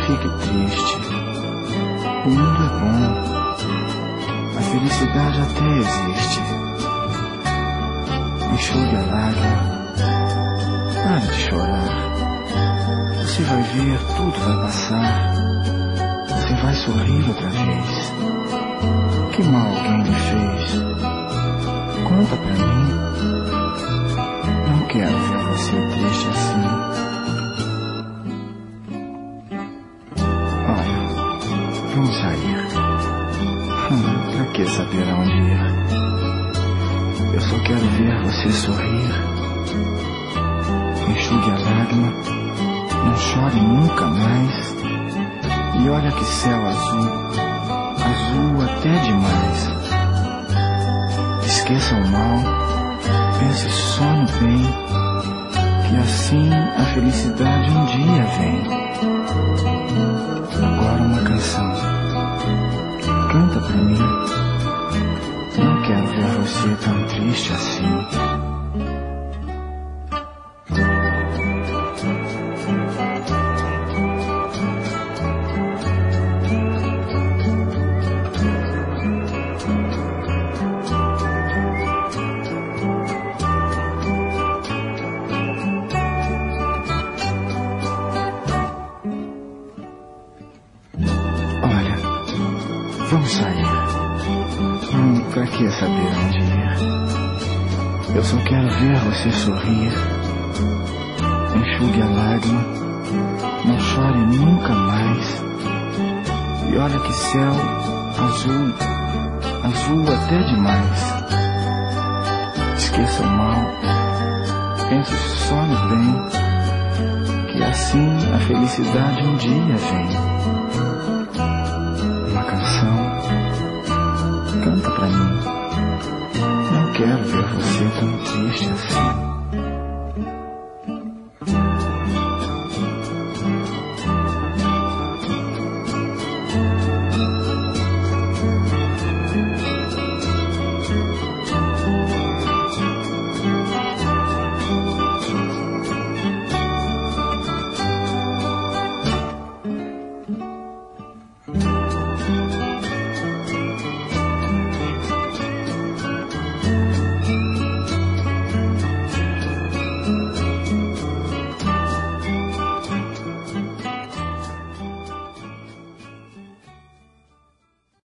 fique triste. O mundo é bom. A felicidade até existe. Enxugue a lágrima. Pare de chorar. Você vai ver, tudo vai passar. Você vai sorrir outra vez. Que mal alguém lhe fez? Conta pra mim. Não quero ver você triste assim. Olha, vamos sair. Pra que saber aonde ir? Eu só quero ver você sorrir. Enxugue a lágrima. Não chore nunca mais. E olha que céu azul. Azul até demais. Esqueça o mal. Pense só no bem. Que assim a felicidade um dia vem. Agora uma canção. Canta pra mim. Não quero ver você tão triste assim. Olha, vamos sair. Pra que saber onde ir? Eu só quero ver você sorrir. Enxugue a lágrima. Não chore nunca mais. E olha que céu azul. Azul até demais. Esqueça o mal. Pense só no bem. Que assim a felicidade um dia vem. Uma canção. Canta pra mim. Não quero ver você tão triste assim.